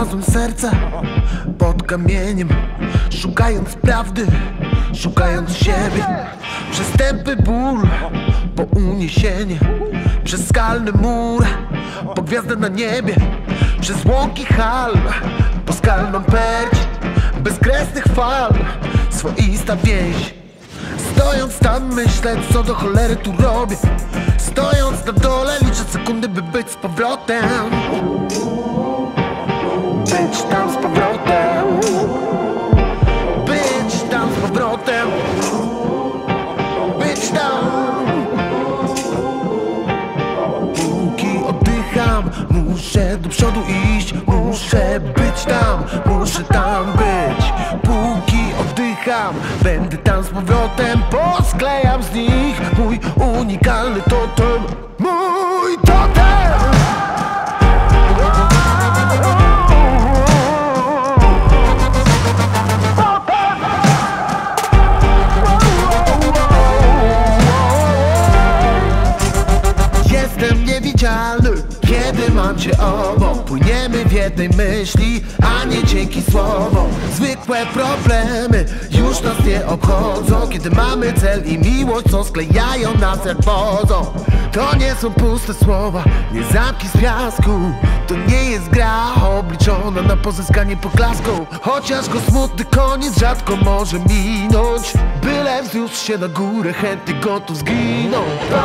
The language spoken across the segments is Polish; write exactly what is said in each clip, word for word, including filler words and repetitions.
Znalazłem serce pod kamieniem, szukając prawdy, szukając siebie. Przez tępy ból, po uniesienie, przez skalny mur, po gwiazdę na niebie, przez łąki hal, po skalną perdź bezkresnych fal, swoista więź. Stojąc tam myślę, co do cholery tu robię. Stojąc na dole liczę sekundy, by być z powrotem. Być tam z powrotem. Być tam z powrotem. Być tam. Póki oddycham, muszę do przodu iść. Muszę być tam, muszę tam być. Póki oddycham, będę tam z powrotem. Posklejam z nich mój unikalny totem. Mój totem! Jestem niewidzialny, kiedy mam cię obok. Płyniemy w jednej myśli, a nie dzięki słowom. Zwykłe problemy już nas nie obchodzą, kiedy mamy cel i miłość, co sklejają nas jak wodą. To nie są puste słowa, nie zamki z piasku. To nie jest gra obliczona na pozyskanie poklasku. Chociaż go smutny koniec rzadko może minąć, byle wzniósł się na górę, chętnie gotów zginął.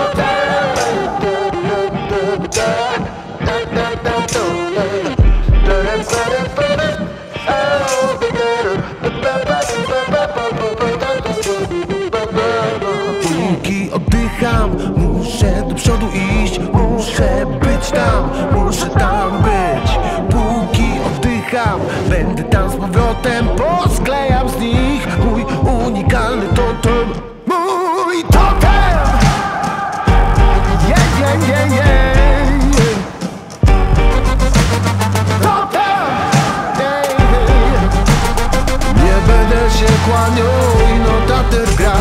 Póki oddycham, muszę do przodu iść. Muszę być tam, muszę tam być. Póki oddycham, będę tam z powrotem. Posklejam z nich mój unikalny totem. Mój totem! Yeah, yeah, yeah, yeah. Totem! Yeah, yeah. Nie będę się kłaniał i notater gra.